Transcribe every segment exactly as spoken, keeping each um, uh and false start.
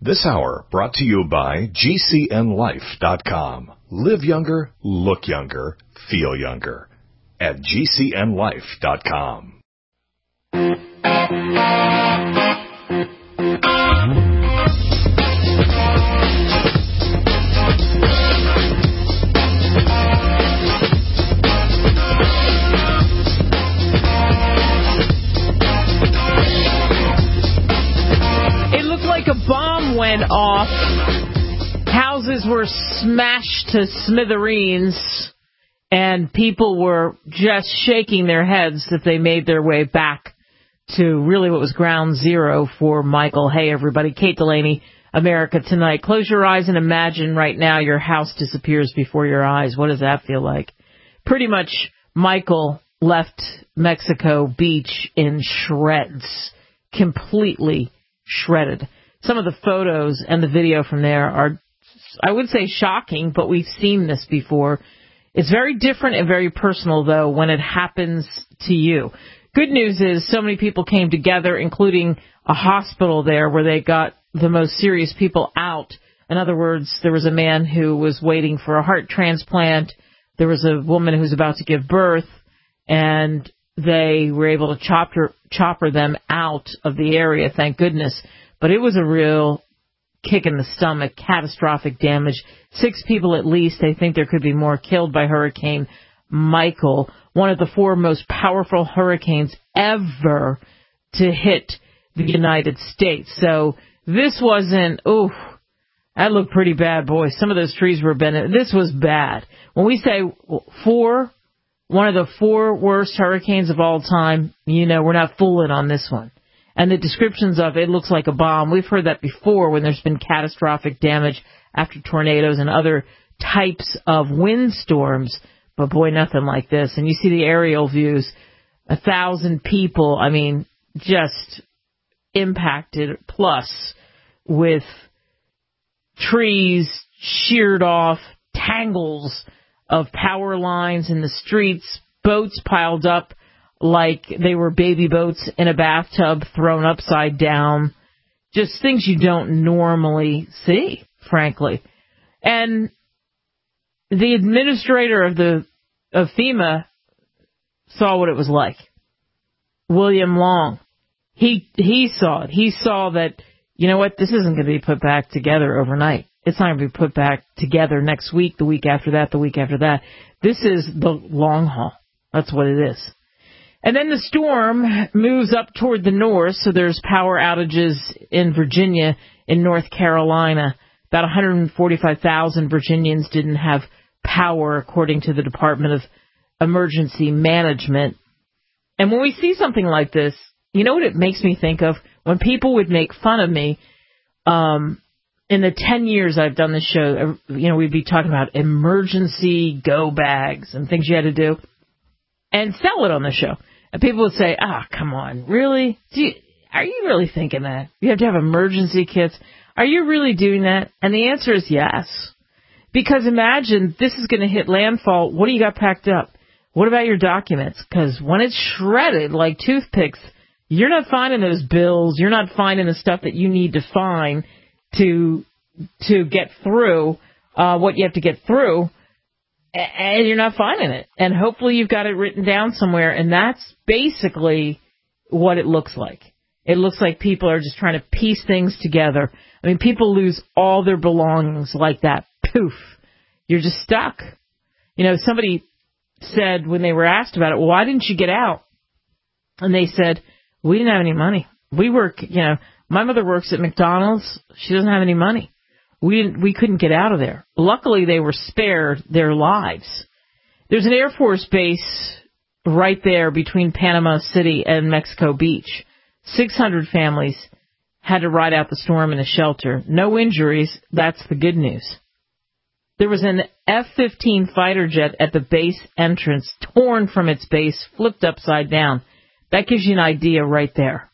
This hour brought to you by G C N Life dot com. Live younger, look younger, feel younger. At G C N Life dot com. A bomb went off. Houses were smashed to smithereens, and people were just shaking their heads that they made their way back to really what was ground zero for Michael. Hey, everybody. Kate Delaney, America Tonight. Close your eyes and imagine right now your house disappears before your eyes. What does that feel like? Pretty much Michael left Mexico Beach in shreds, completely shredded. Some of the photos and the video from there are, I would say, shocking, but we've seen this before. It's very different and very personal, though, when it happens to you. Good news is so many people came together, including a hospital there where they got the most serious people out. In other words, there was a man who was waiting for a heart transplant. There was a woman who was about to give birth, and they were able to chopper, chopper them out of the area, thank goodness. But it was a real kick in the stomach, catastrophic damage. Six people at least. They think there could be more killed by Hurricane Michael, one of the four most powerful hurricanes ever to hit the United States. So this wasn't, ooh, that looked pretty bad, boy. Some of those trees were bent. This was bad. When we say four, one of the four worst hurricanes of all time, you know, we're not fooling on this one. And the descriptions of it looks like a bomb. We've heard that before when there's been catastrophic damage after tornadoes and other types of windstorms. But boy, nothing like this. And you see the aerial views, a thousand people, I mean, just impacted, plus with trees sheared off, tangles of power lines in the streets, boats piled up like they were baby boats in a bathtub thrown upside down. Just things you don't normally see, frankly. And the administrator of the of FEMA saw what it was like. William Long. He he saw it. He saw that, you know what, this isn't going to be put back together overnight. It's not going to be put back together next week, the week after that, the week after that. This is the long haul. That's what it is. And then the storm moves up toward the north, so there's power outages in Virginia, in North Carolina. About one hundred forty-five thousand Virginians didn't have power, according to the Department of Emergency Management. And when we see something like this, you know what it makes me think of? When people would make fun of me, um, in the ten years I've done this show, you know, we'd be talking about emergency go bags and things you had to do and sell it on the show. And people would say, ah, oh, come on, really? Do you, are you really thinking that? You have to have emergency kits? Are you really doing that? And the answer is yes. Because imagine this is going to hit landfall. What do you got packed up? What about your documents? Because when it's shredded like toothpicks, you're not finding those bills. You're not finding the stuff that you need to find to to get through uh, what you have to get through. And you're not finding it. And hopefully you've got it written down somewhere. And that's basically what it looks like. It looks like people are just trying to piece things together. I mean, people lose all their belongings like that. Poof. You're just stuck. You know, somebody said when they were asked about it, well, why didn't you get out? And they said, we didn't have any money. We work, you know, my mother works at McDonald's. She doesn't have any money. We didn't, we couldn't get out of there. Luckily, they were spared their lives. There's an Air Force base right there between Panama City and Mexico Beach. six hundred families had to ride out the storm in a shelter. No injuries. That's the good news. There was an F fifteen fighter jet at the base entrance, torn from its base, flipped upside down. That gives you an idea right there.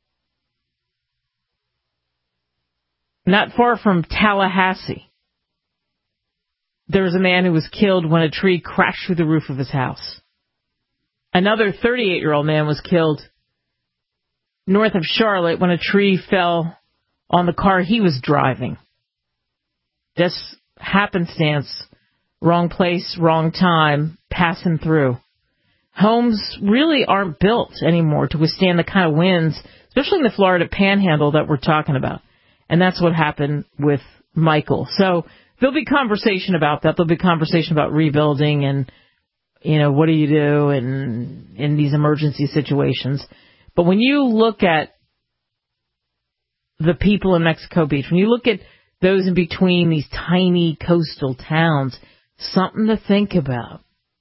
Not far from Tallahassee, there was a man who was killed when a tree crashed through the roof of his house. Another thirty-eight-year-old man was killed north of Charlotte when a tree fell on the car he was driving. Just happenstance, wrong place, wrong time, passing through. Homes really aren't built anymore to withstand the kind of winds, especially in the Florida Panhandle that we're talking about. And that's what happened with Michael. So there'll be conversation about that. There'll be conversation about rebuilding and, you know, what do you do in, in these emergency situations. But when you look at the people in Mexico Beach, when you look at those in between these tiny coastal towns, something to think about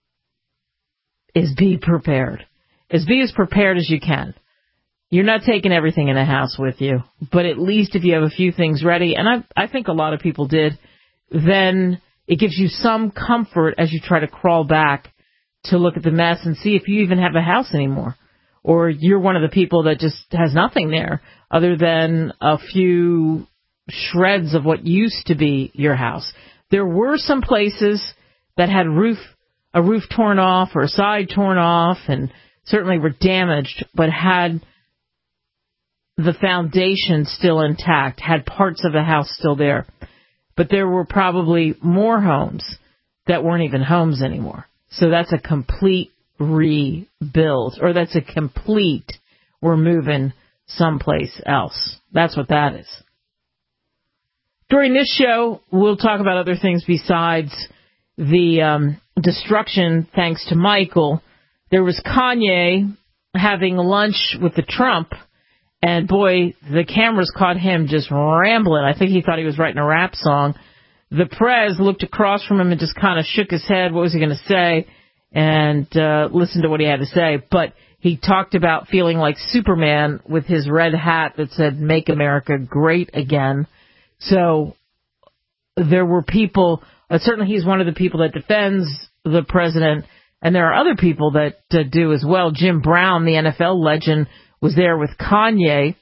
is be prepared. Is be as prepared as you can. You're not taking everything in the house with you, but at least if you have a few things ready, and I, I think a lot of people did, then it gives you some comfort as you try to crawl back to look at the mess and see if you even have a house anymore. Or you're one of the people that just has nothing there other than a few shreds of what used to be your house. There were some places that had roof, a roof torn off or a side torn off and certainly were damaged, but had the foundation still intact, had parts of the house still there. But there were probably more homes that weren't even homes anymore. So that's a complete rebuild, or that's a complete, we're moving someplace else. That's what that is. During this show, we'll talk about other things besides the um, destruction thanks to Michael. There was Kanye having lunch with the Trump, and boy, the cameras caught him just rambling. I think he thought he was writing a rap song. The Prez looked across from him and just kind of shook his head. What was he going to say? And uh, listened to what he had to say. But he talked about feeling like Superman with his red hat that said, "Make America Great Again." So there were people, uh, certainly he's one of the people that defends the president, and there are other people that uh, do as well. Jim Brown, the N F L legend, was there with Kanye,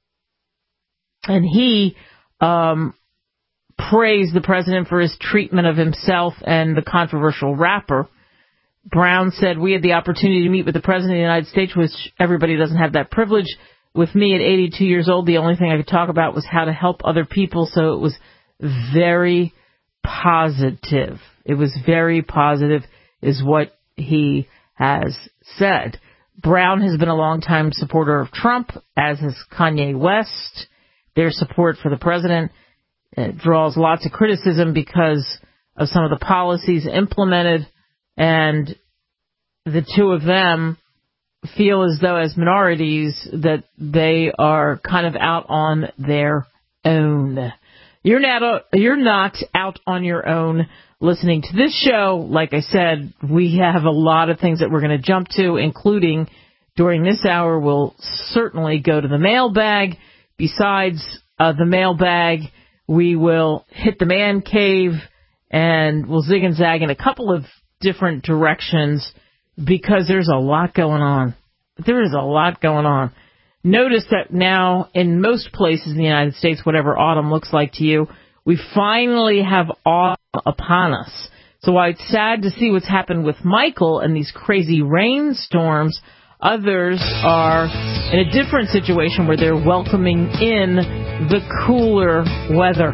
and he um, praised the president for his treatment of himself and the controversial rapper. Brown said, "We had the opportunity to meet with the president of the United States, which everybody doesn't have that privilege. With me at eighty-two years old, the only thing I could talk about was how to help other people, so it was very positive." It was very positive is what he has said. Brown has been a longtime supporter of Trump, as has Kanye West. Their support for the president uh, draws lots of criticism because of some of the policies implemented, and the two of them feel as though as minorities that they are kind of out on their own. You're not, you're not out on your own listening to this show. Like I said, we have a lot of things that we're going to jump to, including during this hour, we'll certainly go to the mailbag. Besides uh, the mailbag, we will hit the man cave, and we'll zig and zag in a couple of different directions because there's a lot going on. There is a lot going on. Notice that now in most places in the United States, whatever autumn looks like to you, we finally have autumn upon us. So while it's sad to see what's happened with Michael and these crazy rainstorms, others are in a different situation where they're welcoming in the cooler weather.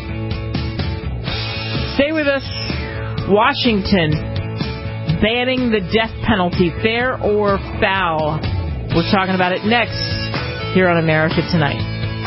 Stay with us. Washington banning the death penalty, fair or foul. We're talking about it next here on America Tonight.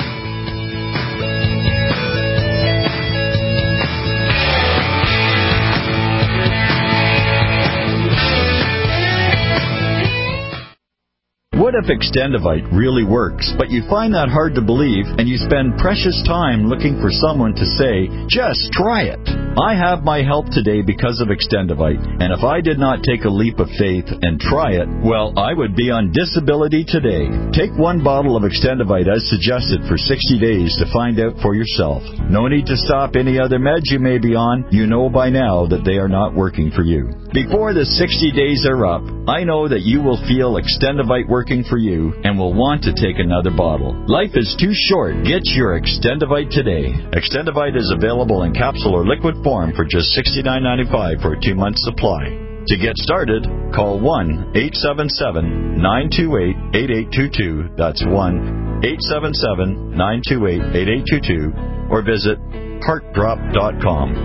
What if Extendivite really works, but you find that hard to believe and you spend precious time looking for someone to say, just try it? I have my help today because of Extendivite, and if I did not take a leap of faith and try it, well, I would be on disability today. Take one bottle of Extendivite as suggested for sixty days to find out for yourself. No need to stop any other meds you may be on. You know by now that they are not working for you. Before the sixty days are up, I know that you will feel Extendivite working for you and will want to take another bottle. Life is too short. Get your Extendivite today. Extendivite is available in capsule or liquid form for just sixty-nine ninety-five for a two-month supply. To get started, call one eight seven seven, nine two eight, eight eight two two. That's one eight seven seven, nine two eight, eight eight two two or visit heart drop dot com.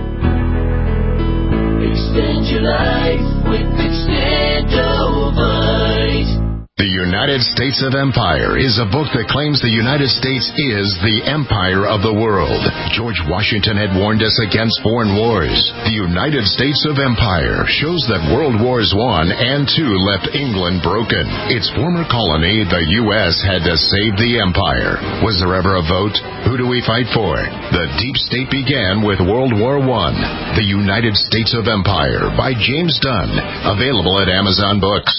Extend your life with Extendovite. The United States of Empire is a book that claims the United States is the empire of the world. George Washington had warned us against foreign wars. The United States of Empire shows that World Wars One and Two left England broken. Its former colony, the U S, had to save the empire. Was there ever a vote? Who do we fight for? The deep state began with World War One. The United States of Empire by James Dunn. Available at Amazon Books.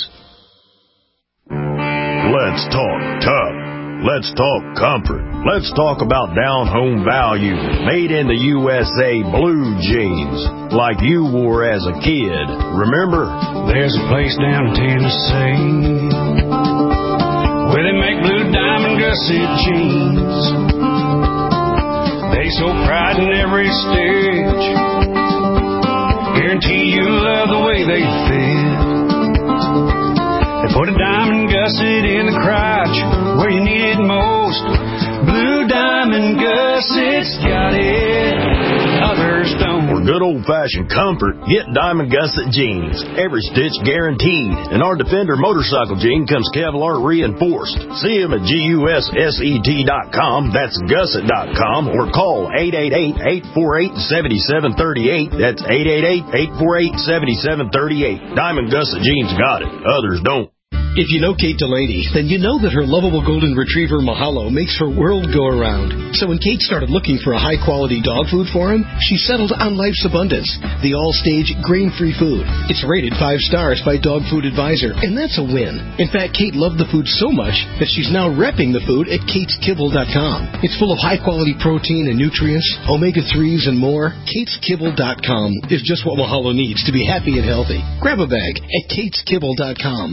Let's talk tough. Let's talk comfort. Let's talk about down-home value. Made in the U S A blue jeans, like you wore as a kid. Remember? There's a place down in Tennessee where they make blue diamond gusset jeans. They so pride in every stitch. Guarantee you love the way they fit. They put a diamond gusset in the crotch where you need it most. Blue diamond gussets got it, others don't. For good old-fashioned comfort, get Diamond Gusset jeans. Every stitch guaranteed. And our Defender motorcycle jean comes Kevlar reinforced. See them at gusset dot com. That's gusset dot com. Or call eight eight eight, eight four eight, seven seven three eight. That's eight eight eight, eight four eight, seven seven three eight. Diamond Gusset jeans got it. Others don't. If you know Kate Delaney, then you know that her lovable golden retriever Mahalo makes her world go around. So when Kate started looking for a high-quality dog food for him, she settled on Life's Abundance, the all-stage grain-free food. It's rated five stars by Dog Food Advisor, and that's a win. In fact, Kate loved the food so much that she's now repping the food at kates kibble dot com. It's full of high-quality protein and nutrients, omega threes, and more. kates kibble dot com is just what Mahalo needs to be happy and healthy. Grab a bag at kates kibble dot com.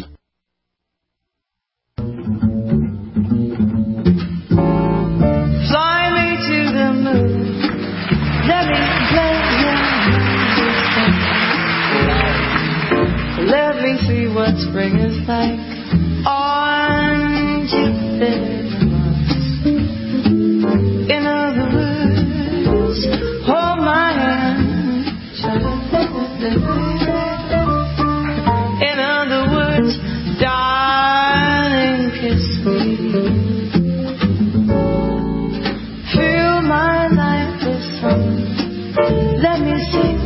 Let me see what spring is like on Jupiter. In other words, hold my hand. In other words, darling, kiss me. Fill my life with song. Let me sing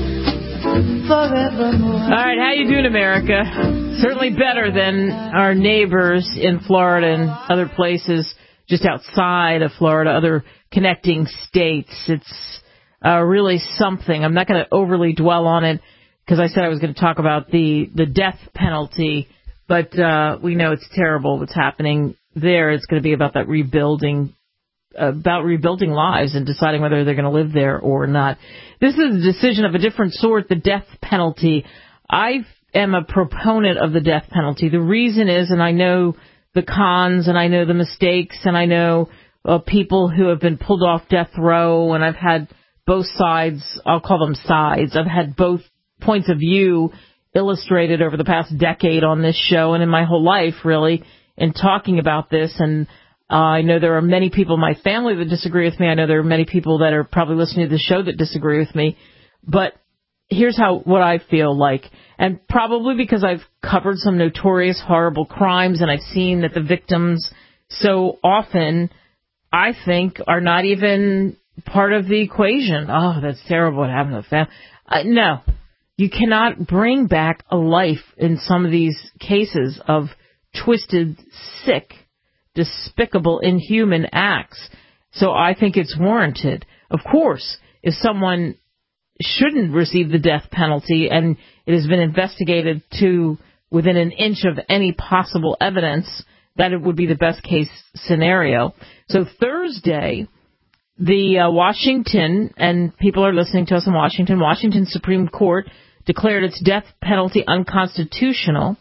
forevermore. All right, how you doing, America? Certainly better than our neighbors in Florida and other places just outside of Florida, other connecting states. It's uh, really something. I'm not going to overly dwell on it because I said I was going to talk about the, the death penalty, but uh, we know it's terrible what's happening there. It's going to be about that rebuilding about rebuilding lives and deciding whether they're going to live there or not. This is a decision of a different sort, the death penalty. I am a proponent of the death penalty. The reason is, and I know the cons, and I know the mistakes, and I know uh, people who have been pulled off death row, and I've had both sides, I'll call them sides. I've had both points of view illustrated over the past decade on this show and in my whole life, really, in talking about this. And Uh, I know there are many people in my family that disagree with me. I know there are many people that are probably listening to the show that disagree with me. But here's how what I feel like. And probably because I've covered some notorious, horrible crimes, and I've seen that the victims so often, I think, are not even part of the equation. Oh, that's terrible what happened to the family. Uh, no. You cannot bring back a life in some of these cases of twisted, sick, despicable, inhuman acts. So I think it's warranted. Of course, if someone shouldn't receive the death penalty and it has been investigated to within an inch of any possible evidence, that it would be the best case scenario. So Thursday, the uh, Washington, and people are listening to us in Washington, Washington Supreme Court declared its death penalty unconstitutional.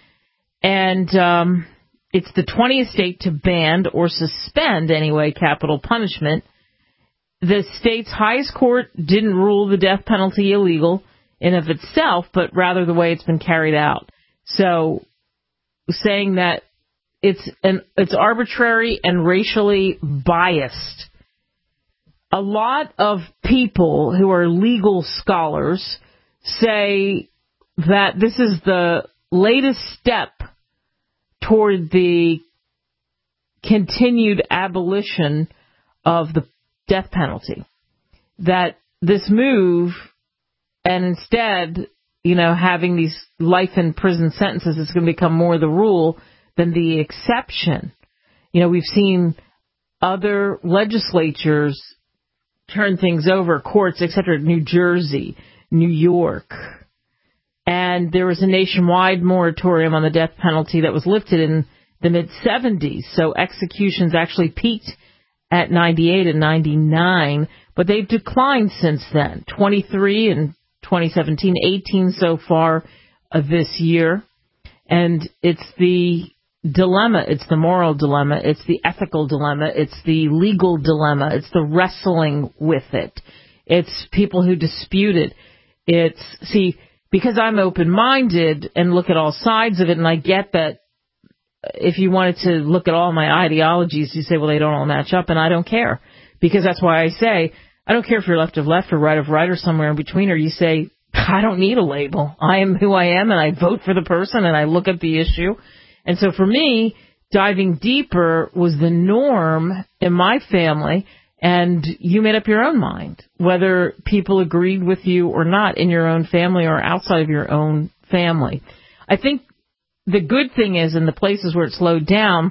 And um it's the twentieth state to ban or suspend, anyway, capital punishment. The state's highest court didn't rule the death penalty illegal in of itself, but rather the way it's been carried out. So saying that it's an it's arbitrary and racially biased. A lot of people who are legal scholars say that this is the latest step toward the continued abolition of the death penalty. That this move, and instead, you know, having these life in prison sentences is going to become more the rule than the exception. You know, we've seen other legislatures turn things over, courts, et cetera, New Jersey, New York. And there was a nationwide moratorium on the death penalty that was lifted in the mid-seventies. So executions actually peaked at ninety-eight and ninety-nine, but they've declined since then. twenty-three in twenty seventeen, eighteen so far uh, this year. And it's the dilemma, it's the moral dilemma, it's the ethical dilemma, it's the legal dilemma, it's the wrestling with it. It's people who dispute it. It's, see, because I'm open-minded and look at all sides of it, and I get that if you wanted to look at all my ideologies, you say, well, they don't all match up, and I don't care. Because that's why I say, I don't care if you're left of left or right of right or somewhere in between, or you say, I don't need a label. I am who I am, and I vote for the person, and I look at the issue. And so for me, diving deeper was the norm in my family, and you made up your own mind, whether people agreed with you or not in your own family or outside of your own family. I think the good thing is, in the places where it slowed down,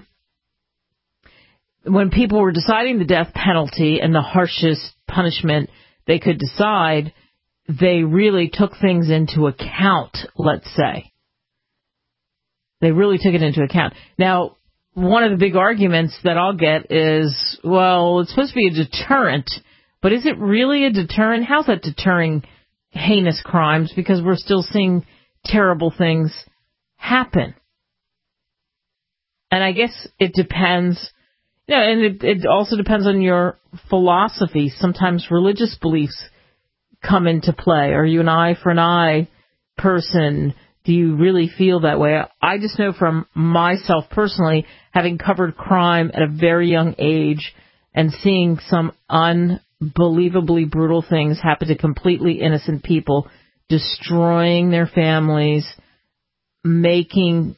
when people were deciding the death penalty and the harshest punishment they could decide, they really took things into account, let's say. They really took it into account. Now, one of the big arguments that I'll get is, well, it's supposed to be a deterrent, but is it really a deterrent? How's that deterring heinous crimes? Because we're still seeing terrible things happen. And I guess it depends, you know, and it, it also depends on your philosophy. Sometimes religious beliefs come into play. Are you an eye for an eye person? Do you really feel that way? I just know from myself personally, having covered crime at a very young age and seeing some unbelievably brutal things happen to completely innocent people, destroying their families, making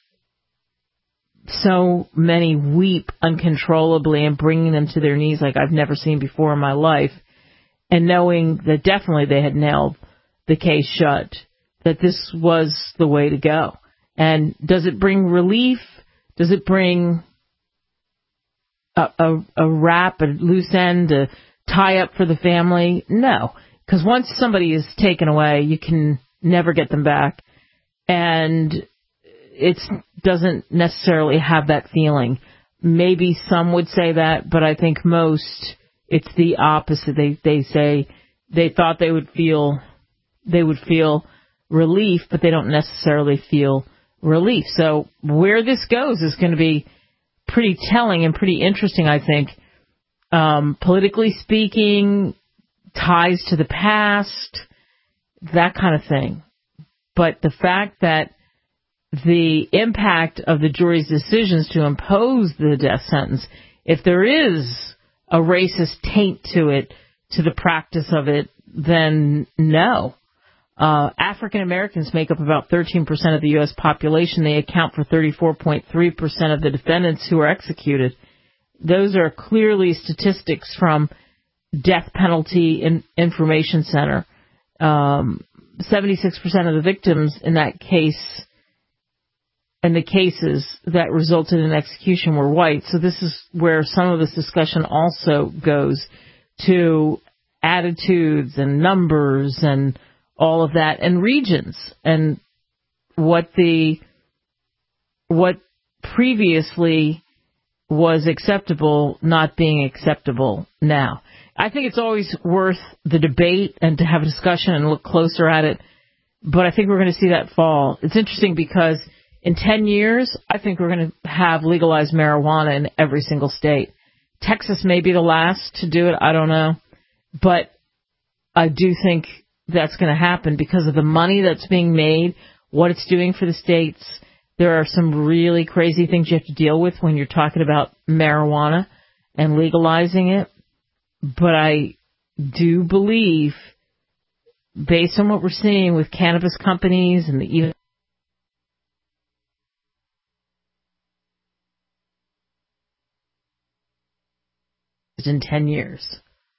so many weep uncontrollably and bringing them to their knees like I've never seen before in my life, and knowing that definitely they had nailed the case shut, that this was the way to go. And does it bring relief? Does it bring a, a, a wrap, a loose end, a tie up for the family? No. Because once somebody is taken away, you can never get them back. And it doesn't necessarily have that feeling. Maybe some would say that, but I think most, it's the opposite. They they say they thought they would feel they would feel relief, but they don't necessarily feel relief. So where this goes is going to be pretty telling and pretty interesting, I think. Um, politically speaking, ties to the past, that kind of thing. But the fact that the impact of the jury's decisions to impose the death sentence, if there is a racist taint to it, to the practice of it, then no. Uh, African Americans make up about thirteen percent of the U S population. They account for thirty-four point three percent of the defendants who are executed. Those are clearly statistics from Death Penalty in- Information Center. Um, seventy-six percent of the victims in that case, in the cases that resulted in execution, were white. So this is where some of this discussion also goes to attitudes and numbers and all of that, and regions, and what the what previously was acceptable not being acceptable now. I think it's always worth the debate and to have a discussion and look closer at it, but I think we're going to see that fall. It's interesting because in ten years, I think we're going to have legalized marijuana in every single state. Texas may be the last to do it, I don't know, but I do think that's going to happen because of the money that's being made, what it's doing for the states, There are some really crazy things you have to deal with when you're talking about marijuana and legalizing it. But I do believe, based on what we're seeing with cannabis companies and the even in ten years.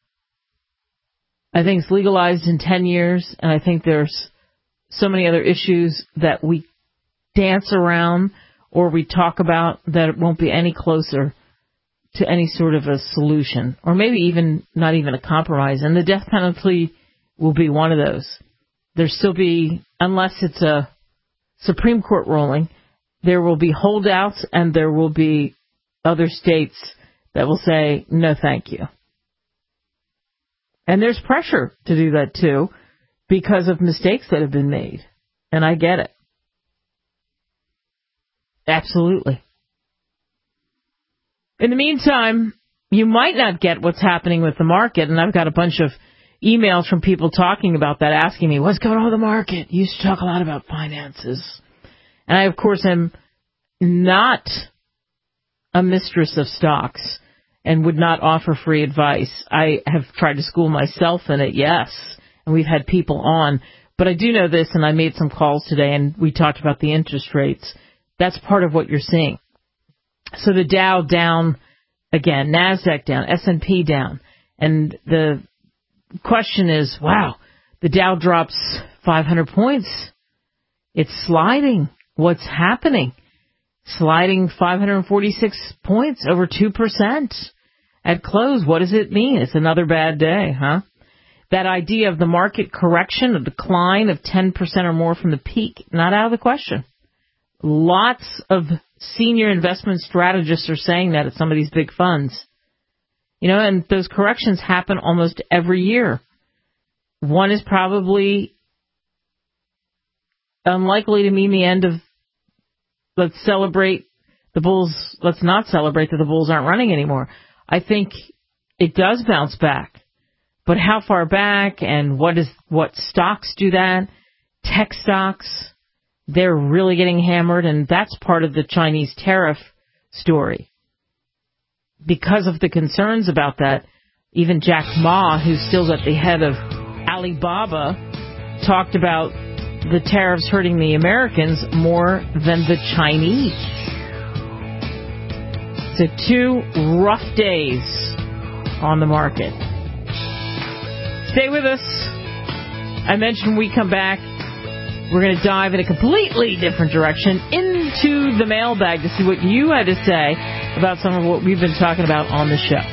I think it's legalized in ten years, and I think there's so many other issues that we dance around or we talk about that it won't be any closer to any sort of a solution, or maybe even not even a compromise. And the death penalty will be one of those. There'll still be, unless it's a Supreme Court ruling, there will be holdouts and there will be other states that will say, no, thank you. And there's pressure to do that, too, because of mistakes that have been made. And I get it. Absolutely. In the meantime, you might not get what's happening with the market, and I've got a bunch of emails from people talking about that, asking me, what's going on with the market? You used to talk a lot about finances. And I, of course, am not a mistress of stocks and would not offer free advice. I have tried to school myself in it, yes, and we've had people on. But I do know this, and I made some calls today, and we talked about the interest rates. That's part of what you're seeing. So the Dow down again, NASDAQ down, S and P down. And the question is, wow, the Dow drops five hundred points. It's sliding. What's happening? Sliding five hundred forty-six points, over two percent at close. What does it mean? It's another bad day, huh? That idea of the market correction, a decline of ten percent or more from the peak, not out of the question. Lots of senior investment strategists are saying that at some of these big funds. You know, and those corrections happen almost every year. One is probably unlikely to mean the end of, let's celebrate the Bulls, let's not celebrate that the Bulls aren't running anymore. I think it does bounce back. But how far back, and what is what stocks do that? Tech stocks, they're really getting hammered, and that's part of the Chinese tariff story. Because of the concerns about that, even Jack Ma, who's still at the head of Alibaba, talked about the tariffs hurting the Americans more than the Chinese. So two rough days on the market. Stay with us. I mentioned when we come back, we're going to dive in a completely different direction into the mailbag to see what you had to say about some of what we've been talking about on the show.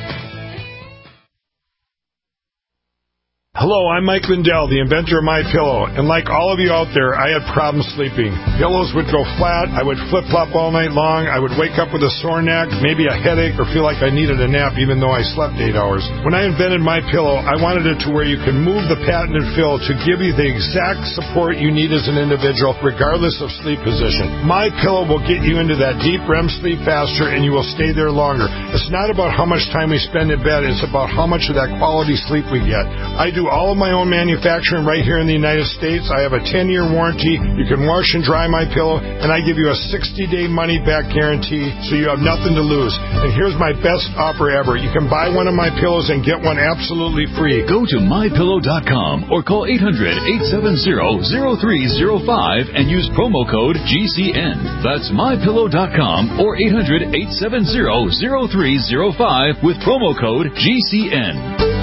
Hello, I'm Mike Lindell, the inventor of MyPillow, and like all of you out there, I had problems sleeping. Pillows would go flat, I would flip-flop all night long, I would wake up with a sore neck, maybe a headache, or feel like I needed a nap even though I slept eight hours. When I invented MyPillow, I wanted it to where you can move the patented fill to give you the exact support you need as an individual, regardless of sleep position. MyPillow will get you into that deep R E M sleep faster, and you will stay there longer. It's not about how much time we spend in bed, it's about how much of that quality sleep we get. I do all of my own manufacturing right here in the United States. I have a ten-year warranty. You can wash and dry MyPillow, and I give you a sixty-day money-back guarantee, so you have nothing to lose. And here's my best offer ever. You can buy one of my pillows and get one absolutely free. Go to my pillow dot com or call eight hundred, eight seven zero, zero three zero five and use promo code G C N. That's my pillow dot com or eight hundred, eight seven zero, zero three zero five with promo code G C N.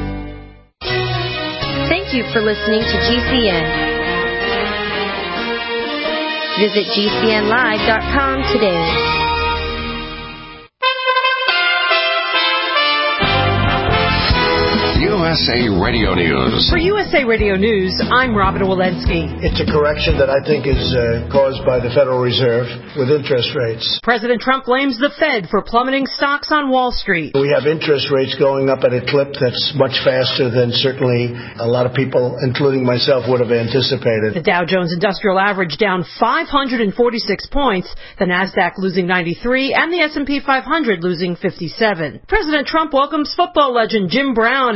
Thank you for listening to G C N. Visit G C N live dot com today. U S A Radio News. For U S A Radio News, I'm Robin Walensky. It's a correction that I think is uh, caused by the Federal Reserve with interest rates. President Trump blames the Fed for plummeting stocks on Wall Street. We have interest rates going up at a clip that's much faster than certainly a lot of people, including myself, would have anticipated. The Dow Jones Industrial Average down five hundred forty-six points, the NASDAQ losing ninety-three, and the S and P five hundred losing fifty-seven. President Trump welcomes football legend Jim Brown and Kanye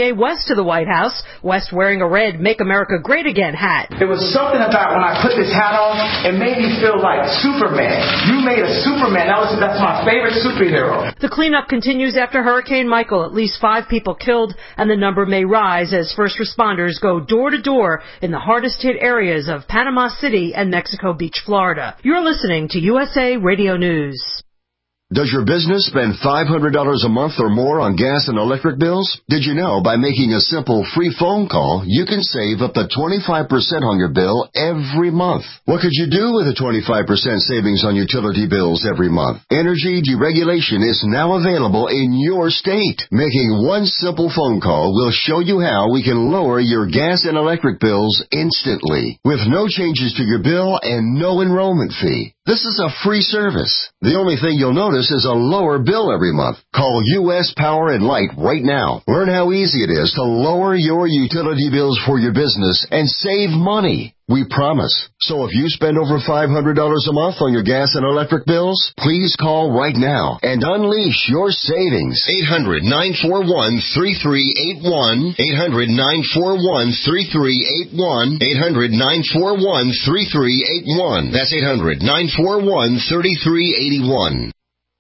Kanye West to the White House, West wearing a red Make America Great Again hat. There was something about when I put this hat on, it made me feel like Superman. You made a Superman. That was, that's my favorite superhero. The cleanup continues after Hurricane Michael. At least five people killed, and the number may rise as first responders go door to door in the hardest hit areas of Panama City and Mexico Beach, Florida. You're listening to U S A Radio News. Does your business spend five hundred dollars a month or more on gas and electric bills? Did you know by making a simple free phone call, you can save up to twenty-five percent on your bill every month? What could you do with a twenty-five percent savings on utility bills every month? Energy deregulation is now available in your state. Making one simple phone call will show you how we can lower your gas and electric bills instantly with no changes to your bill and no enrollment fee. This is a free service. The only thing you'll notice is a lower bill every month. Call U S Power and Light right now. Learn how easy it is to lower your utility bills for your business and save money. We promise. So if you spend over five hundred dollars a month on your gas and electric bills, please call right now and unleash your savings. eight hundred, nine four one, three three eight one. eight hundred, nine four one, three three eight one. eight hundred, nine four one, three three eight one. That's eight hundred, nine four one, three three eight one.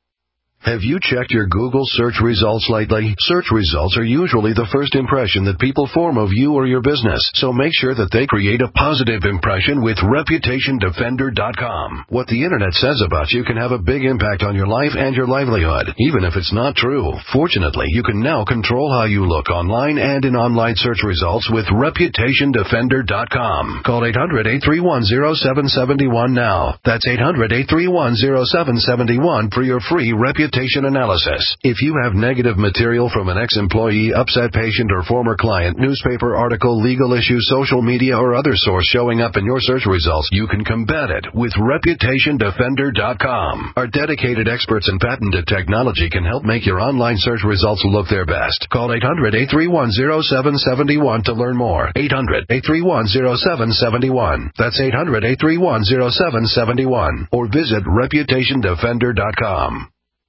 Have you checked your Google search results lately? Search results are usually the first impression that people form of you or your business, so make sure that they create a positive impression with Reputation Defender dot com. What the Internet says about you can have a big impact on your life and your livelihood, even if it's not true. Fortunately, you can now control how you look online and in online search results with Reputation Defender dot com. Call eight hundred, eight three one, zero seven seven one now. That's eight hundred, eight three one, zero seven seven one for your free Reputation analysis. If you have negative material from an ex-employee, upset patient, or former client, newspaper article, legal issue, social media, or other source showing up in your search results, you can combat it with Reputation Defender dot com. Our dedicated experts in patented technology can help make your online search results look their best. Call eight hundred, eight three one, zero seven seven one to learn more. eight hundred, eight three one, zero seven seven one. That's eight hundred, eight three one, zero seven seven one. Or visit Reputation Defender dot com.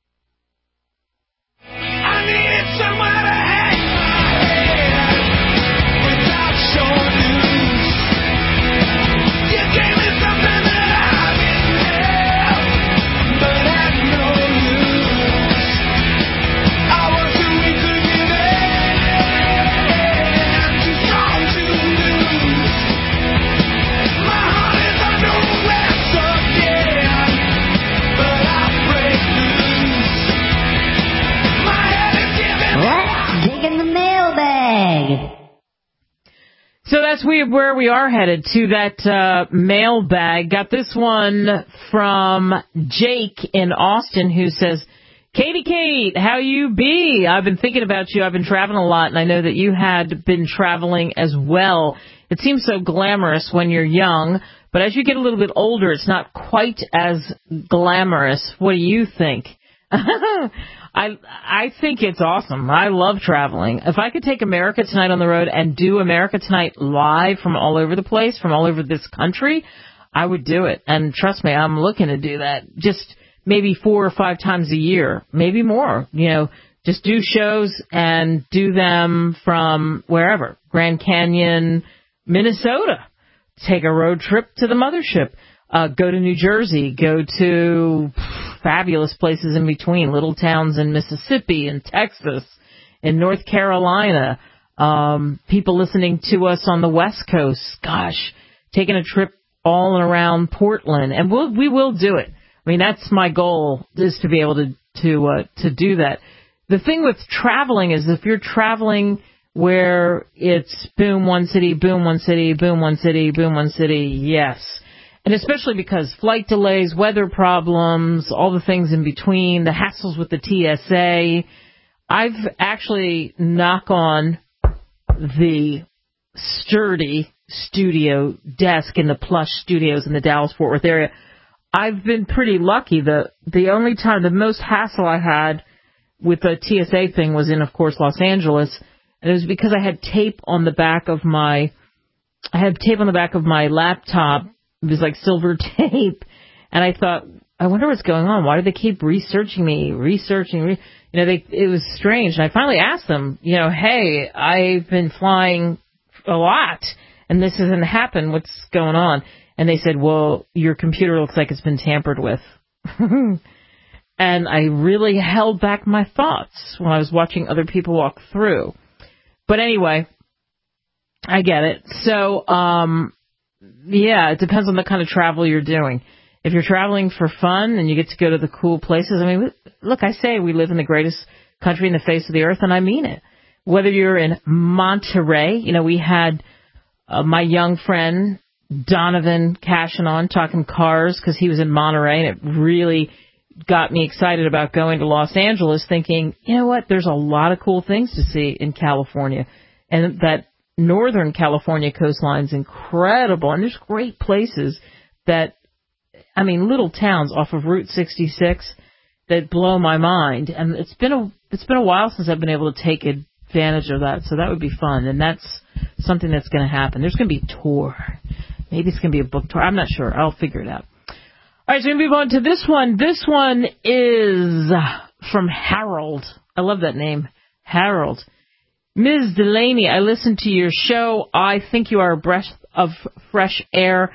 So that's we, where we are headed, to that uh, mailbag. Got this one from Jake in Austin, who says, Katie Kate, how you be? I've been thinking about you. I've been traveling a lot, and I know that you had been traveling as well. It seems so glamorous when you're young, but as you get a little bit older, it's not quite as glamorous. What do you think? I I think it's awesome. I love traveling. If I could take America Tonight on the road and do America Tonight live from all over the place, from all over this country, I would do it. And trust me, I'm looking to do that just maybe four or five times a year, maybe more. You know, just do shows and do them from wherever. Grand Canyon, Minnesota. Take a road trip to the mothership. Uh, go to New Jersey. Go to fabulous places in between, little towns in Mississippi and Texas, in North Carolina, um, people listening to us on the West Coast, gosh, taking a trip all around Portland, and we'll, we will do it. I mean, that's my goal, is to be able to, to, uh, to do that. The thing with traveling is if you're traveling where it's boom one city, boom one city, boom one city, boom one city, yes. And especially because flight delays, weather problems, all the things in between, the hassles with the T S A. I've actually, knock on the sturdy studio desk in the plush studios in the Dallas-Fort Worth area, I've been pretty lucky. The, the only time, the most hassle I had with the T S A thing was in, of course, Los Angeles. And it was because I had tape on the back of my, I had tape on the back of my laptop. It was like silver tape. And I thought, I wonder what's going on. Why do they keep researching me, researching? Re- you know, they, it was strange. And I finally asked them, you know, hey, I've been flying a lot, and this hasn't happened. What's going on? And they said, well, your computer looks like it's been tampered with. And I really held back my thoughts when I was watching other people walk through. But anyway, I get it. So, um, yeah, it depends on the kind of travel you're doing. If you're traveling for fun and you get to go to the cool places, I mean, look, I say we live in the greatest country in the face of the earth, and I mean it. Whether you're in Monterey, you know, we had uh, my young friend Donovan cashing on, talking cars, because he was in Monterey, and it really got me excited about going to Los Angeles, thinking, you know what, there's a lot of cool things to see in California. And that Northern California coastline is incredible, and there's great places that, I mean, little towns off of Route sixty-six that blow my mind. And it's been a it's been a while since I've been able to take advantage of that, so that would be fun. And that's something that's going to happen. There's going to be a tour. Maybe it's going to be a book tour. I'm not sure. I'll figure it out. All right, so we're going to move on to this one. This one is from Harold. I love that name, Harold. Miz Delaney, I listened to your show. I think you are a breath of fresh air.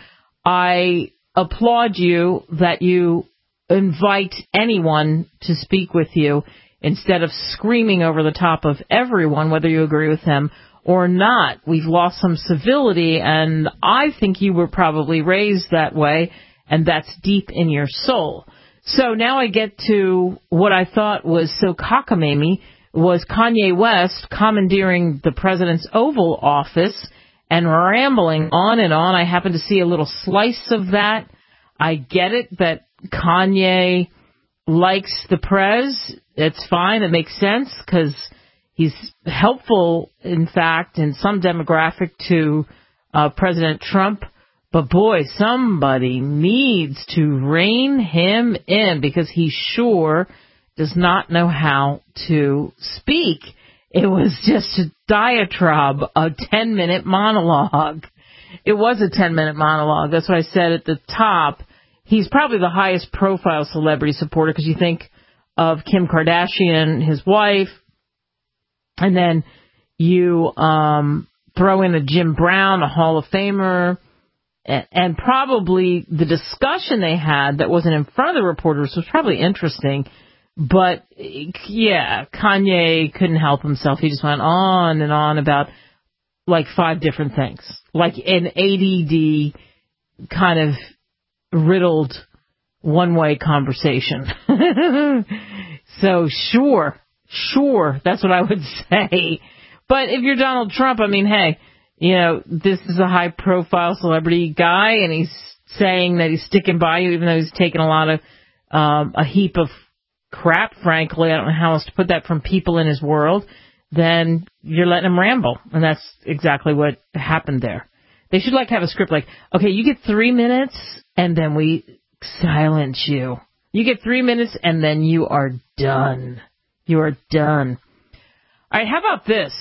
I applaud you that you invite anyone to speak with you instead of screaming over the top of everyone, whether you agree with them or not. We've lost some civility, and I think you were probably raised that way, and that's deep in your soul. So now I get to what I thought was so cockamamie, was Kanye West commandeering the president's Oval Office and rambling on and on. I happened to see a little slice of that. I get it that Kanye likes the prez. It's fine. It makes sense because he's helpful, in fact, in some demographic to uh, President Trump. But boy, somebody needs to rein him in because he sure does not know how to speak. It was just a diatribe, a ten-minute monologue. It was a ten-minute monologue. That's what I said at the top. He's probably the highest profile celebrity supporter because you think of Kim Kardashian, his wife, and then you um, throw in a Jim Brown, a Hall of Famer, and, and probably the discussion they had that wasn't in front of the reporters was probably interesting. But, yeah, Kanye couldn't help himself. He just went on and on about, like, five different things. Like an A D D kind of riddled one-way conversation. So, sure, sure, that's what I would say. But if you're Donald Trump, I mean, hey, you know, this is a high-profile celebrity guy, and he's saying that he's sticking by you, even though he's taken a lot of, um, a heap of crap, frankly. I don't know how else to put that from people in his world. Then you're letting him ramble. And that's exactly what happened there. They should like have a script like, okay, you get three minutes and then we silence you. You get three minutes and then you are done. You are done. All right, how about this?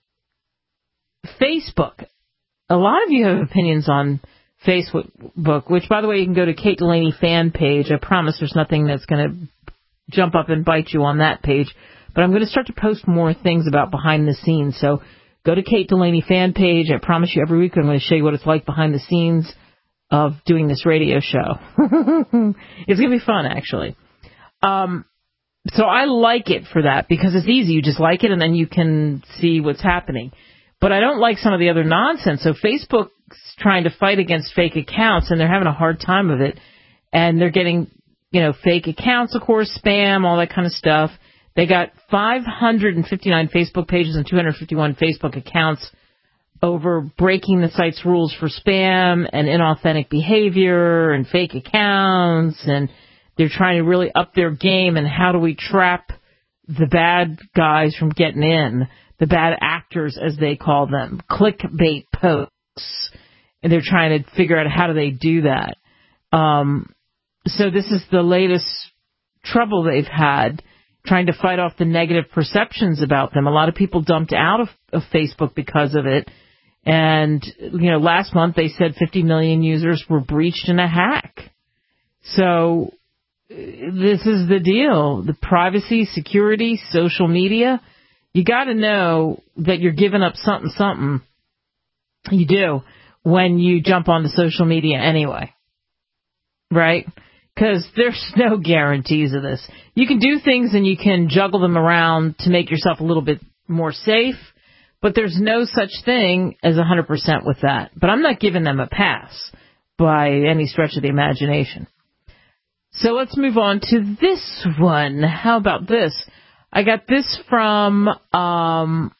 Facebook. A lot of you have opinions on Facebook, which, by the way, you can go to Kate Delaney fan page. I promise there's nothing that's going to jump up and bite you on that page. But I'm going to start to post more things about behind the scenes. So go to Kate Delaney fan page. I promise you every week I'm going to show you what it's like behind the scenes of doing this radio show. It's going to be fun, actually. Um, so I like it for that because it's easy. You just like it and then you can see what's happening. But I don't like some of the other nonsense. So Facebook's trying to fight against fake accounts and they're having a hard time of it. And they're getting, you know, fake accounts, of course, spam, all that kind of stuff. They got five hundred fifty-nine Facebook pages and two hundred fifty-one Facebook accounts over breaking the site's rules for spam and inauthentic behavior and fake accounts. And they're trying to really up their game. And how do we trap the bad guys from getting in? The bad actors, as they call them, clickbait posts. And they're trying to figure out how do they do that. Um, so this is the latest trouble they've had, trying to fight off the negative perceptions about them. A lot of people dumped out of, of Facebook because of it. And, you know, last month they said fifty million users were breached in a hack. So this is the deal. The privacy, security, social media. You got to know that you're giving up something, something. You do when you jump onto social media anyway. Right? Because there's no guarantees of this. You can do things and you can juggle them around to make yourself a little bit more safe, but there's no such thing as one hundred percent with that. But I'm not giving them a pass by any stretch of the imagination. So let's move on to this one. How about this? I got this from, um,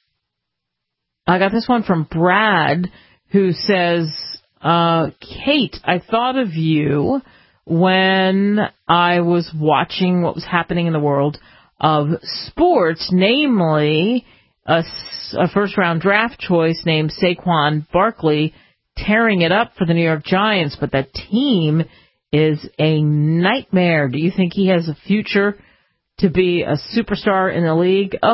I got this one from Brad, who says, uh, Kate, I thought of you when I was watching what was happening in the world of sports, namely a, a first-round draft choice named Saquon Barkley tearing it up for the New York Giants, but that team is a nightmare. Do you think he has a future to be a superstar in the league? Oh,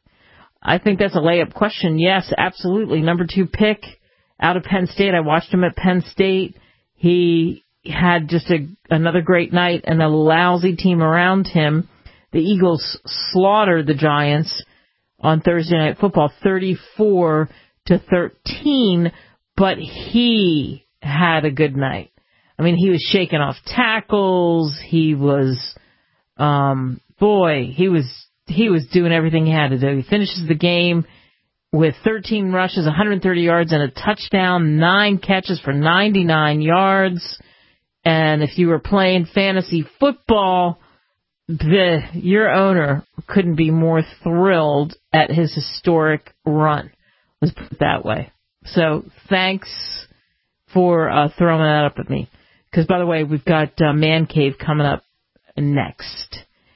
I think that's a layup question. Yes, absolutely. Number two pick out of Penn State. I watched him at Penn State. He had just a, another great night and a lousy team around him. The Eagles slaughtered the Giants on Thursday Night Football, thirty-four to thirteen, but he had a good night. I mean, he was shaking off tackles. He was, um, boy, he was he was doing everything he had to do. He finishes the game with thirteen rushes, one hundred thirty yards, and a touchdown, nine catches for ninety-nine yards. And if you were playing fantasy football, the, your owner couldn't be more thrilled at his historic run. Let's put it that way. So thanks for uh, throwing that up at me. Because, by the way, we've got uh, Man Cave coming up next.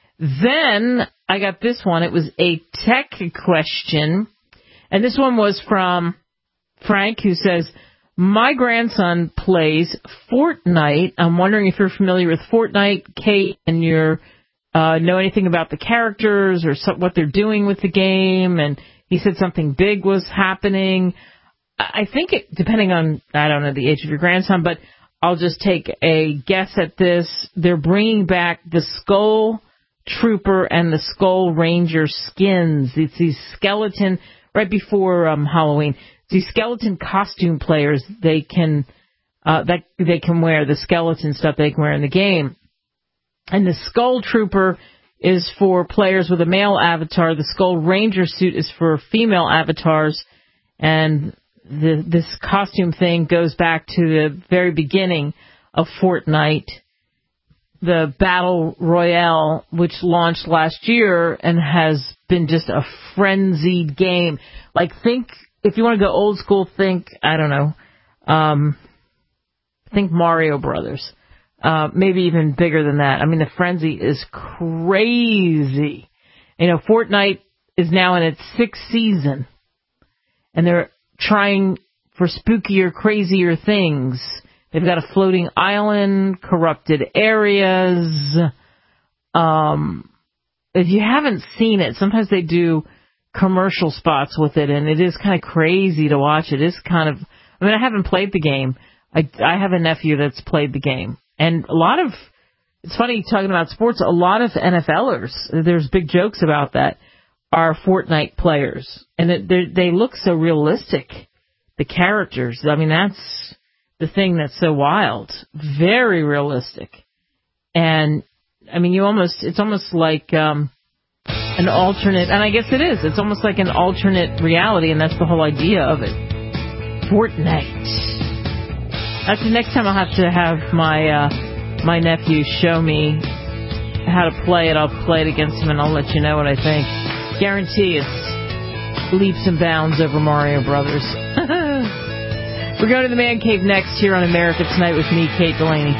Then I got this one. It was a tech question. And this one was from Frank, who says, my grandson plays Fortnite. I'm wondering if you're familiar with Fortnite, Kate, and you uh, know anything about the characters or so, what they're doing with the game. And he said something big was happening. I think it, depending on, I don't know the age of your grandson, but I'll just take a guess at this. They're bringing back the Skull Trooper and the Skull Ranger skins. It's these skeleton, right before um, Halloween, these skeleton costume players they can uh, that they can wear, the skeleton stuff they can wear in the game. And the Skull Trooper is for players with a male avatar. The Skull Ranger suit is for female avatars. And the, this costume thing goes back to the very beginning of Fortnite, the Battle Royale, which launched last year and has been just a frenzied game. Like, think, if you want to go old school, think, I don't know, um, think Mario Brothers. Uh, maybe even bigger than that. I mean, the frenzy is crazy. You know, Fortnite is now in its sixth season, and they're trying for spookier, crazier things. They've got a floating island, corrupted areas. Um, if you haven't seen it, sometimes they do commercial spots with it, and it is kind of crazy to watch. It is kind of, I mean, I haven't played the game. I, I have a nephew that's played the game. And a lot of, it's funny talking about sports, a lot of N F L ers, there's big jokes about that, are Fortnite players. And it, they look so realistic, the characters. I mean, that's the thing that's so wild. Very realistic. And, I mean, you almost, it's almost like um, an alternate, and I guess it is, it's almost like an alternate reality, and that's the whole idea of it. Fortnite. Actually, next time I'll have to have my uh, my nephew show me how to play it. I'll play it against him, and I'll let you know what I think. Guarantee it's leaps and bounds over Mario Brothers. We're going to the Man Cave next here on America Tonight with me, Kate Delaney.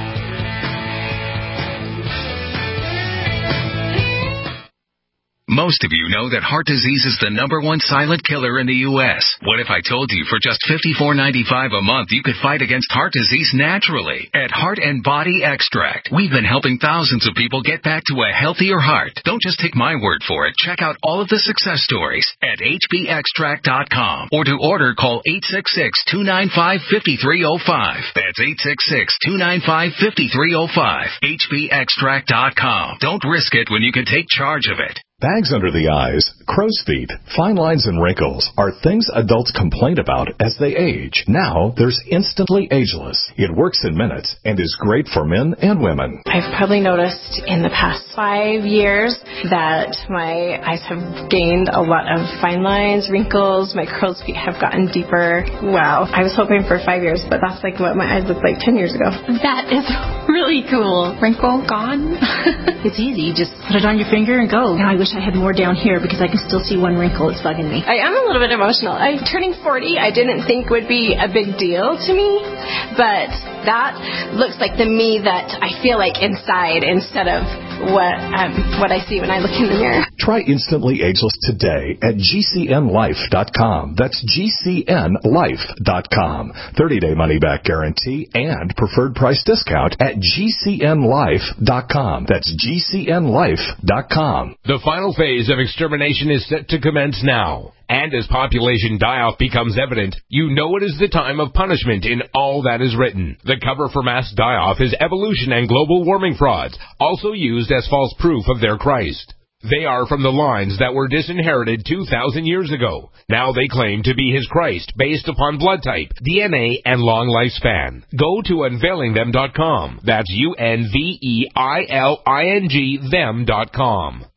Most of you know that heart disease is the number one silent killer in the U S What if I told you for just fifty-four ninety-five a month you could fight against heart disease naturally at Heart and Body Extract? We've been helping thousands of people get back to a healthier heart. Don't just take my word for it. Check out all of the success stories at H B extract dot com, or to order, call eight six six, two nine five, five three zero five. That's eight six six, two nine five, five three zero five. H B extract dot com. Don't risk it when you can take charge of it. Bags under the eyes, crow's feet, fine lines, and wrinkles are things adults complain about as they age. Now, there's Instantly Ageless. It works in minutes and is great for men and women. I've probably noticed in the past five years that my eyes have gained a lot of fine lines, wrinkles, my crow's feet have gotten deeper. Wow. I was hoping for five years, but that's like what my eyes looked like ten years ago. That is really cool. Wrinkle gone. It's easy. You just put it on your finger and go. Now I wish I had more down here because I can still see one wrinkle. It's bugging me. I am a little bit emotional. I'm turning forty. I didn't think would be a big deal to me, but that looks like the me that I feel like inside instead of what um, what I see when I look in the mirror. Try Instantly Ageless today at G C N life dot com. That's G C N life dot com. thirty-day money-back guarantee and preferred price discount at G C N life dot com. That's G C N life dot com. The final phase of extermination is set to commence now. And as population die-off becomes evident, you know it is the time of punishment in all that is written. The cover for mass die-off is evolution and global warming frauds, also used as false proof of their Christ. They are from the lines that were disinherited two thousand years ago. Now they claim to be his Christ based upon blood type, D N A, and long lifespan. Go to unveiling them dot com. That's U N V E I L I N G them dot com.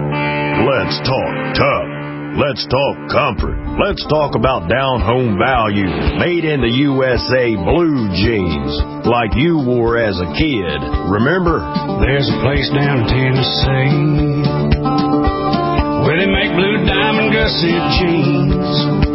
Let's talk tough. Let's talk comfort. Let's talk about down-home value. Made in the U S A blue jeans, like you wore as a kid. Remember? There's a place down in Tennessee where they make blue diamond gusset jeans.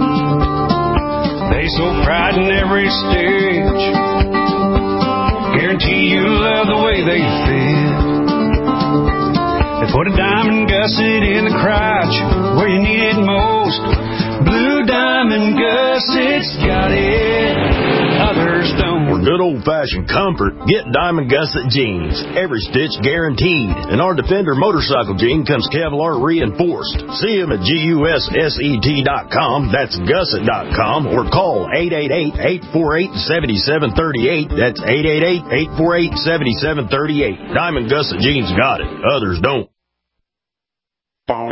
They so pride in every stitch. Guarantee you love the way they fit. They put a diamond gusset in the crotch where you need it most. Blue diamond gussets got it, others don't. For good old-fashioned comfort, get Diamond Gusset jeans. Every stitch guaranteed. And our Defender motorcycle jean comes Kevlar reinforced. See them at G U S S E T dot com. That's gusset dot com. Or call eight eight eight, eight four eight, seven seven three eight. That's eight eight eight, eight four eight, seven seven three eight. Diamond Gusset jeans got it. Others don't. I'm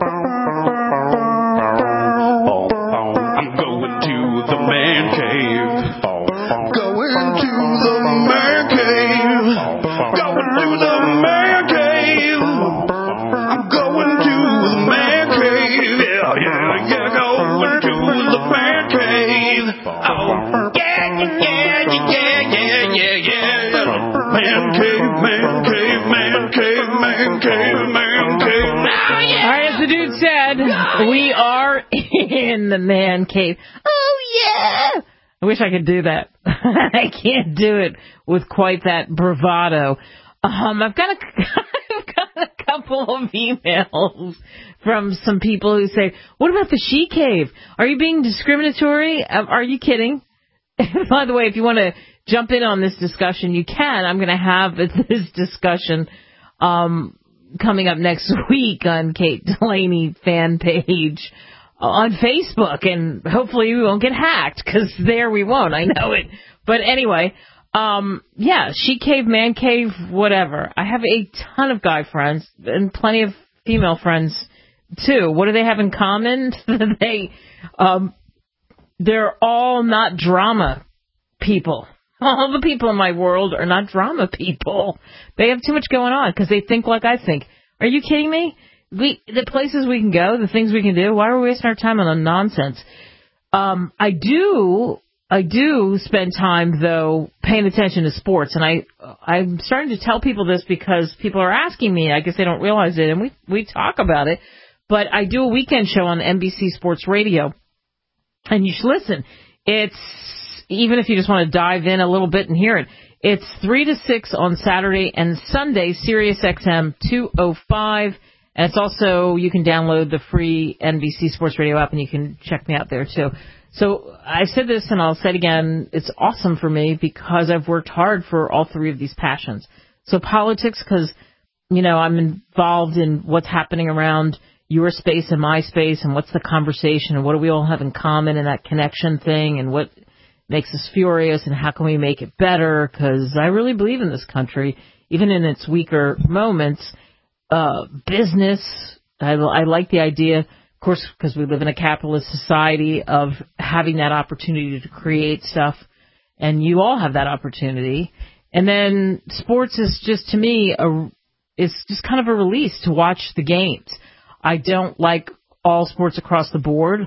going to the man cave. Going to the man cave. Going to the man cave. I'm going to the man cave. Yeah, yeah, yeah. Going to the man cave. Oh, yeah, yeah, yeah, yeah, yeah, yeah, yeah. Man cave, man cave, man cave, man cave, man cave. All right, as the dude said, we are in the man cave. Oh, yeah! I wish I could do that. I can't do it with quite that bravado. Um, I've got a, I've got a couple of emails from some people who say, what about the she cave? Are you being discriminatory? Are you kidding? By the way, if you want to jump in on this discussion, you can. I'm going to have this discussion um, coming up next week on Kate Delaney fan page on Facebook, and hopefully we won't get hacked, because there we won't. I know it. But anyway, um, yeah, she cave, man cave, whatever. I have a ton of guy friends and plenty of female friends too. What do they have in common? they, um, they're all not drama people. All the people in my world are not drama people. They have too much going on because they think like I think. Are you kidding me? We the places we can go, the things we can do. Why are we wasting our time on the nonsense? Um, I do, I do spend time though paying attention to sports, and I, I'm starting to tell people this because people are asking me. I guess they don't realize it, and we we talk about it. But I do a weekend show on N B C Sports Radio, and you should listen. It's even if you just want to dive in a little bit and hear it. It's three to six on Saturday and Sunday, Sirius X M two oh five. And it's also, you can download the free N B C Sports Radio app, and you can check me out there, too. So I said this, and I'll say it again, it's awesome for me because I've worked hard for all three of these passions. So politics, because, you know, I'm involved in what's happening around your space and my space, and what's the conversation, and what do we all have in common, and that connection thing, and what makes us furious, and how can we make it better, because I really believe in this country, even in its weaker moments. Uh, business, I, I like the idea, of course, because we live in a capitalist society, of having that opportunity to create stuff, and you all have that opportunity. And then sports is just, to me, a, it's just kind of a release to watch the games. I don't like all sports across the board.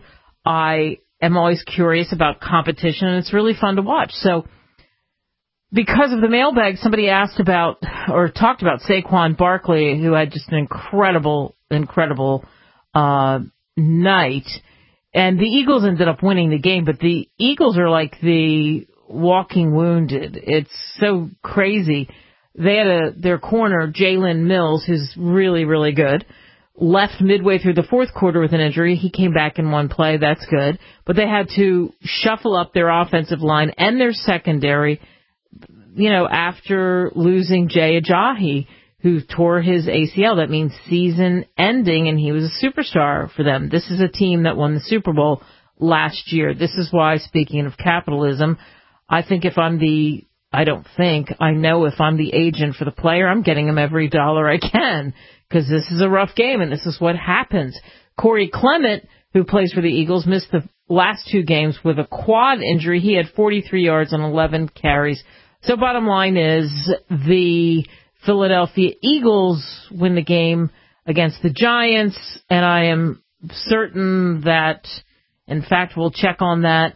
I am always curious about competition, and it's really fun to watch. So because of the mailbag, somebody asked about or talked about Saquon Barkley, who had just an incredible, incredible uh, night. And the Eagles ended up winning the game, but the Eagles are like the walking wounded. It's so crazy. They had a, their corner, Jalen Mills, who's really, really good, left midway through the fourth quarter with an injury. He came back in one play. That's good. But they had to shuffle up their offensive line and their secondary, you know, after losing Jay Ajayi, who tore his A C L. That means season ending, and he was a superstar for them. This is a team that won the Super Bowl last year. This is why, speaking of capitalism, I think if I'm the, I don't think, I know if I'm the agent for the player, I'm getting him every dollar I can, because this is a rough game, and this is what happens. Corey Clement, who plays for the Eagles, missed the last two games with a quad injury. He had forty-three yards on eleven carries. So bottom line is the Philadelphia Eagles win the game against the Giants, and I am certain that, in fact, we'll check on that,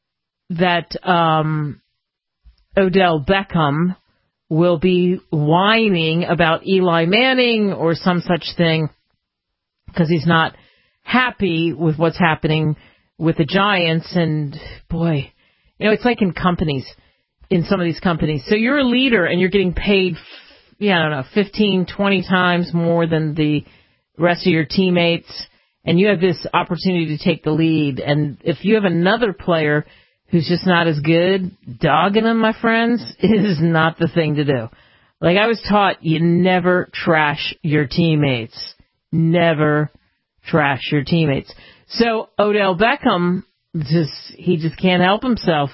that um, Odell Beckham will be whining about Eli Manning or some such thing because he's not happy with what's happening with the Giants. And, boy, you know, it's like in companies, in some of these companies. So you're a leader and you're getting paid, yeah, I don't know, fifteen, twenty times more than the rest of your teammates, and you have this opportunity to take the lead. And if you have another player who's just not as good, dogging them, my friends, is not the thing to do. Like I was taught, you never trash your teammates. Never trash your teammates. So Odell Beckham, just he just can't help himself.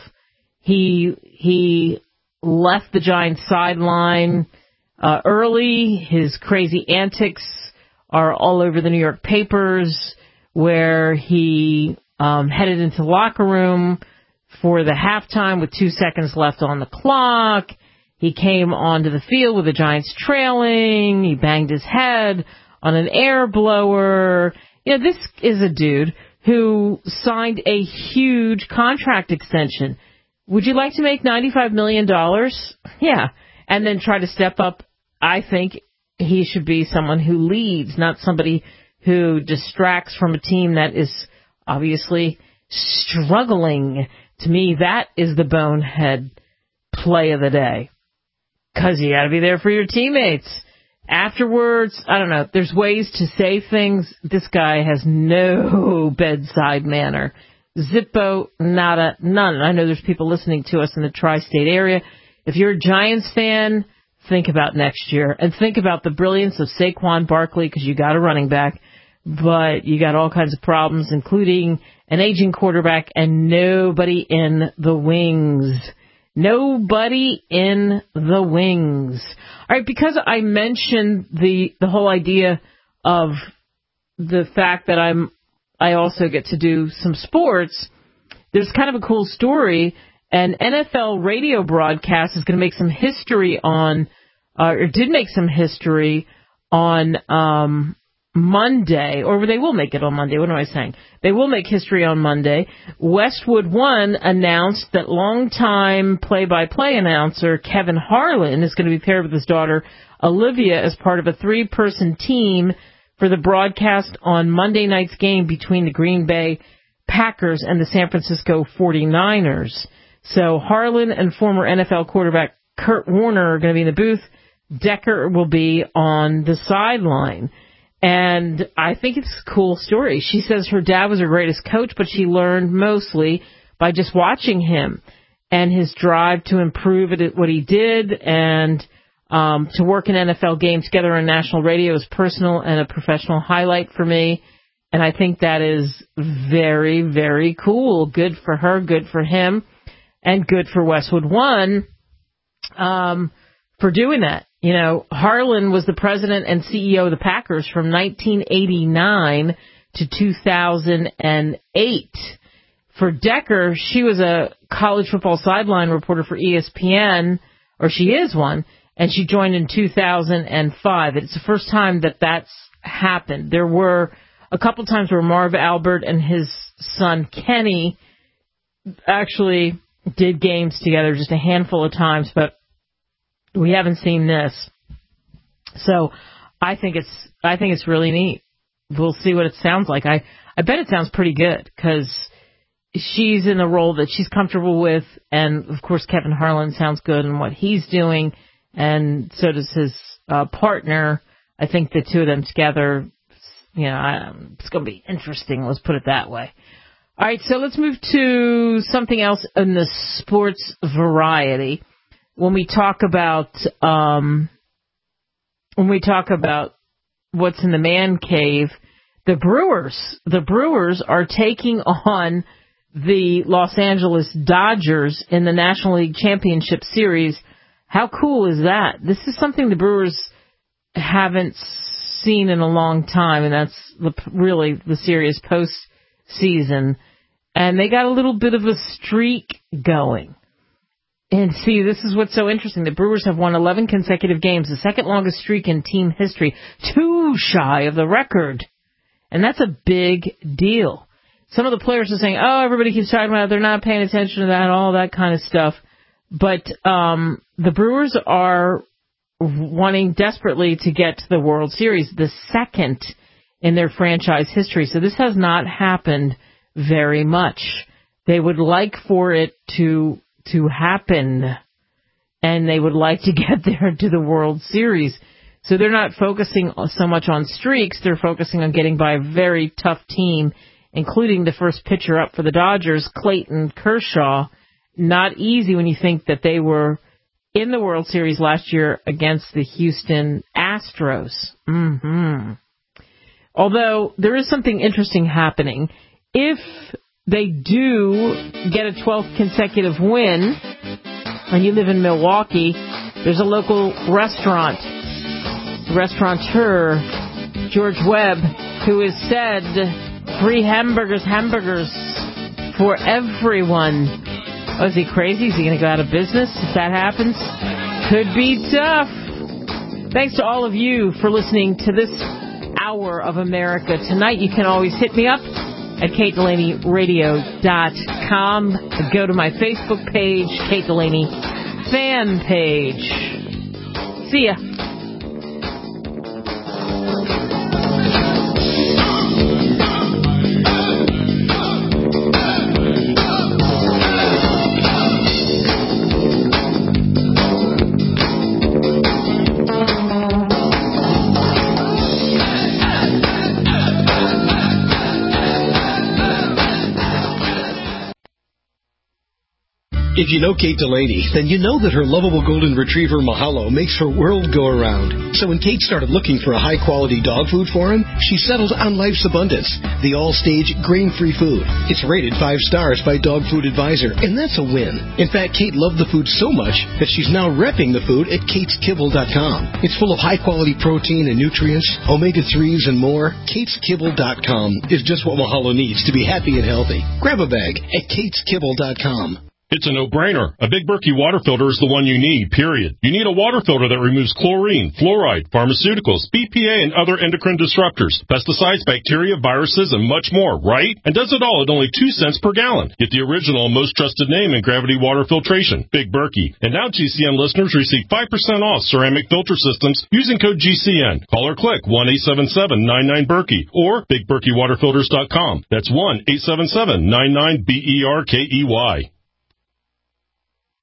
He he left the Giants sideline uh, early. His crazy antics are all over the New York papers, where he um, headed into the locker room for the halftime with two seconds left on the clock. He came onto the field with the Giants trailing. He banged his head on an air blower. You know, this is a dude who signed a huge contract extension. Would you like to make ninety-five million dollars? Yeah. And then try to step up. I think he should be someone who leads, not somebody who distracts from a team that is obviously struggling. To me, that is the bonehead play of the day. Because you got to be there for your teammates. Afterwards, I don't know, there's ways to say things. This guy has no bedside manner. Zippo, nada, none. I know there's people listening to us in the tri-state area. If you're a Giants fan, think about next year. And think about the brilliance of Saquon Barkley, because you got a running back, but you got all kinds of problems, including an aging quarterback and nobody in the wings. Nobody in the wings. All right, because I mentioned the the whole idea of the fact that I'm I also get to do some sports, there's kind of a cool story. An N F L radio broadcast is going to make some history on, uh, or did make some history on um, Monday, or they will make it on Monday. What am I saying? They will make history on Monday. Westwood One announced that longtime play-by-play announcer Kevin Harlan is going to be paired with his daughter Olivia as part of a three-person team for the broadcast on Monday night's game between the Green Bay Packers and the San Francisco forty-niners. So Harlan and former N F L quarterback Kurt Warner are going to be in the booth. Decker will be on the sideline. And I think it's a cool story. She says her dad was her greatest coach, but she learned mostly by just watching him and his drive to improve at what he did, and um, to work an N F L game together on national radio is personal and a professional highlight for me. And I think that is very, very cool. Good for her, good for him, and good for Westwood One um, for doing that. You know, Harlan was the president and C E O of the Packers from nineteen eighty-nine to two thousand eight. For Decker, she was a college football sideline reporter for E S P N, or she is one, and she joined in two thousand five. It's the first time that that's happened. There were a couple times where Marv Albert and his son Kenny actually did games together, just a handful of times, but we haven't seen this. So I think it's I think it's really neat. We'll see what it sounds like. I, I bet it sounds pretty good because she's in a role that she's comfortable with, and of course Kevin Harlan sounds good in what he's doing, and so does his uh, partner. I think the two of them together, you know, I, it's going to be interesting. Let's put it that way. All right, so let's move to something else in the sports variety. When we talk about um, when we talk about what's in the man cave, the Brewers, the Brewers are taking on the Los Angeles Dodgers in the National League Championship Series. How cool is that? This is something the Brewers haven't seen in a long time, and that's the, really the serious postseason. And they got a little bit of a streak going. And see, this is what's so interesting. The Brewers have won eleven consecutive games, the second longest streak in team history, two shy of the record. And that's a big deal. Some of the players are saying, oh, everybody keeps talking about it, they're not paying attention to that, all that kind of stuff. But um, the Brewers are wanting desperately to get to the World Series, the second in their franchise history. So this has not happened very much. They would like for it to to happen, and they would like to get there to the World Series. So they're not focusing so much on streaks. They're focusing on getting by a very tough team, including the first pitcher up for the Dodgers, Clayton Kershaw. Not easy when you think that they were in the World Series last year against the Houston Astros. Mm-hmm. Although there is something interesting happening. If they do get a twelfth consecutive win, and you live in Milwaukee, there's a local restaurant, restaurateur, George Webb, who has said free hamburgers, hamburgers for everyone. Oh, is he crazy? Is he going to go out of business if that happens? Could be tough. Thanks to all of you for listening to this hour of America Tonight. You can always hit me up at Kate Delaney Radio dot com. Go to my Facebook page, Kate Delaney fan page. See ya. If you know Kate Delaney, then you know that her lovable golden retriever Mahalo makes her world go around. So when Kate started looking for a high-quality dog food for him, she settled on Life's Abundance, the all-stage grain-free food. It's rated five stars by Dog Food Advisor, and that's a win. In fact, Kate loved the food so much that she's now repping the food at kates kibble dot com. It's full of high-quality protein and nutrients, omega threes, and more. kates kibble dot com is just what Mahalo needs to be happy and healthy. Grab a bag at kates kibble dot com. It's a no-brainer. A Big Berkey water filter is the one you need, period. You need a water filter that removes chlorine, fluoride, pharmaceuticals, B P A, and other endocrine disruptors, pesticides, bacteria, viruses, and much more, right? And does it all at only two cents per gallon. Get the original and most trusted name in gravity water filtration, Big Berkey. And now G C N listeners receive five percent off ceramic filter systems using code G C N. Call or click one eight seven seven nine nine Berkey or big berkey water filters dot com. That's one eight seven seven nine nine B E R K E Y.